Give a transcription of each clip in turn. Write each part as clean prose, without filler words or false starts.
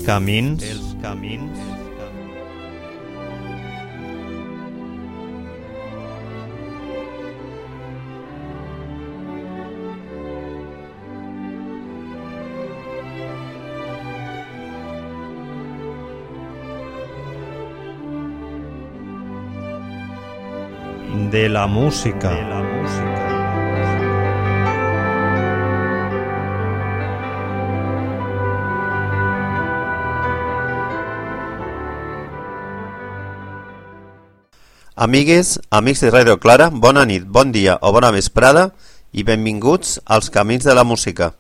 camins. De la música. Amigues, amics de Ràdio Clara, bona nit, bon dia o bona vesprada i benvinguts als Camins de la Música.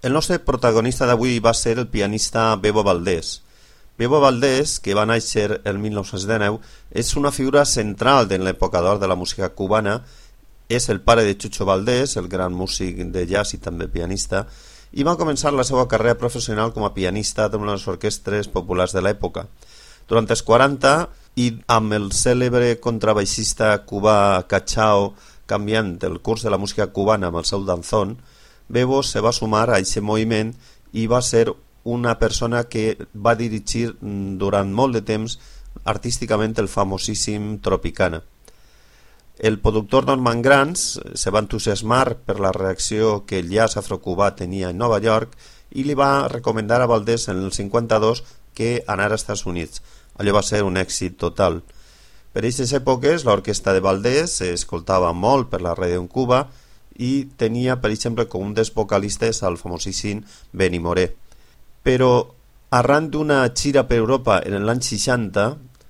El nostre protagonista d'avui va ser el pianista Bebo Valdés. Bebo Valdés, que va néixer el 1919, és una figura central de l'època d'or de la música cubana. És el pare de Chucho Valdés, el gran músic de jazz i també pianista, i va començar la seva carrera professional com a pianista d'una de les orquestres populars de l'època. Durant els 40, i amb el cèlebre contrabaixista cubà Cachao canviant el curs de la música cubana amb el seu danzón, Bebo se va sumar a aquest moviment i va ser una persona que va dirigir durant molt de temps artísticament el famosíssim Tropicana. El productor Norman Granz se va entusiasmar per la reacció que el jazz afrocubà tenia en Nova York i li va recomendar a Valdés en el 52 que anara als Estats Units. Allò va ser un èxit total. Per aquestes èpoques l'orquestra de Valdés s'escoltava molt per la ràdio en Cuba i tenia, per exemple, com un dels vocalistes al famosíssim Benny Moré. Però arran d'una gira per Europa en l'any 60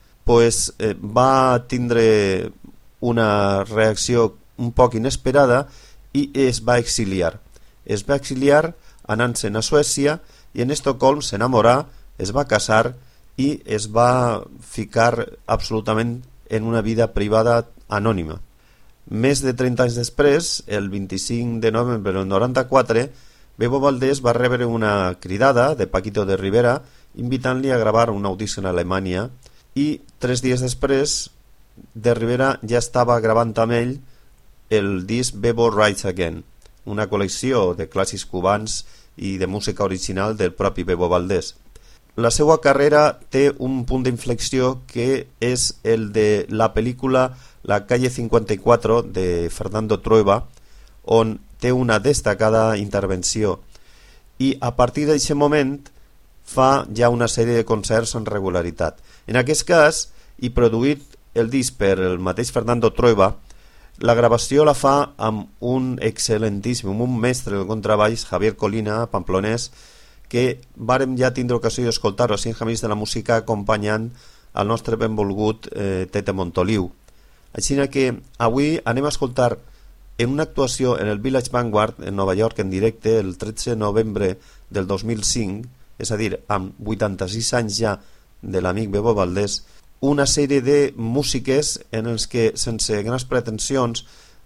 va tindre una reacció un poc inesperada i es va exiliar. Es va exiliar anant-se'n a Suècia i en Estocolm s'enamorà, es va casar i es va ficar absolutament en una vida privada anònima. Més de 30 anys després, el 25 de novembre del 94, Bebo Valdés va rebre una cridada de Paquito de Rivera invitant-li a gravar una audició en Alemanya i 3 dies després de Rivera ja estava gravant amb ell el disc Bebo Writes Again, una col·lecció de clàssics cubans i de música original del propi Bebo Valdés. La seva carrera té un punt d'inflexió que és el de la pel·lícula La calle 54 de Fernando Trueba, on té una destacada intervenció i a partir d'aquest moment fa ja una sèrie de concerts en regularitat. En aquest cas, i produït el disc per el mateix Fernando Trueba, la gravació la fa amb un excel·lentíssim, un mestre del contrabaix, Javier Colina, pamplonès, que vàrem ja tindre ocasió d'escoltar-lo a Cinc Amics de la Música acompanyant el nostre benvolgut Tete Montoliu. Així que avui anem a escoltar en una actuació en el Village Vanguard en Nova York en directe el 13 de novembre del 2005, és a dir, amb 86 anys ja de l'amic Bebo Valdés, una sèrie de músiques en els que, sense grans pretensions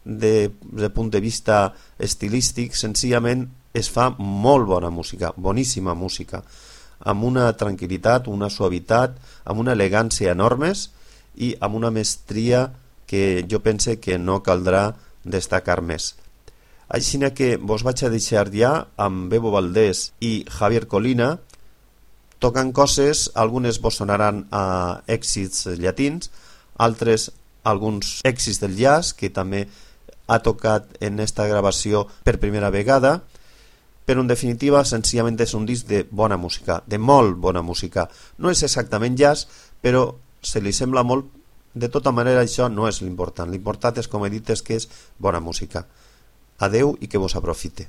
de punt de vista estilístic, senzillament es fa molt bona música, boníssima música, amb una tranquil·litat, una suavitat, amb una elegància enormes i amb una mestria que jo pense que no caldrà destacar més. Així que vos vaig a deixar ja amb Bebo Valdés i Javier Colina tocant coses, algunes vos sonaran a èxits llatins, altres alguns èxits del jazz que també ha tocat en esta gravació per primera vegada, però en definitiva senzillament és un disc de bona música, de molt bona música. No és exactament jazz, però se li sembla molt. De tota manera, això no és l'important. L'important és, com he dit, és que és bona música. Adeu i que vos aprofite.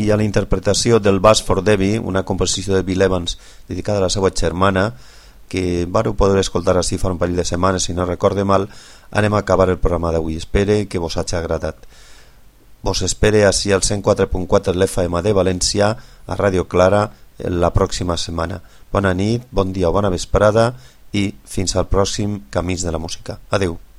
i a la interpretació del Bass for Debbie, una composició de Bill Evans dedicada a la seva germana, que vareu poder escoltar així fa un parell de setmanes, si no recorde mal. Anem a acabar el programa d'avui. Espere que vos hagi agradat. Vos espere així al 104.4 l'FM de València, a Ràdio Clara, la pròxima setmana. Bona nit, bon dia o bona vesprada i fins al pròxim Camins de la Música. Adeu.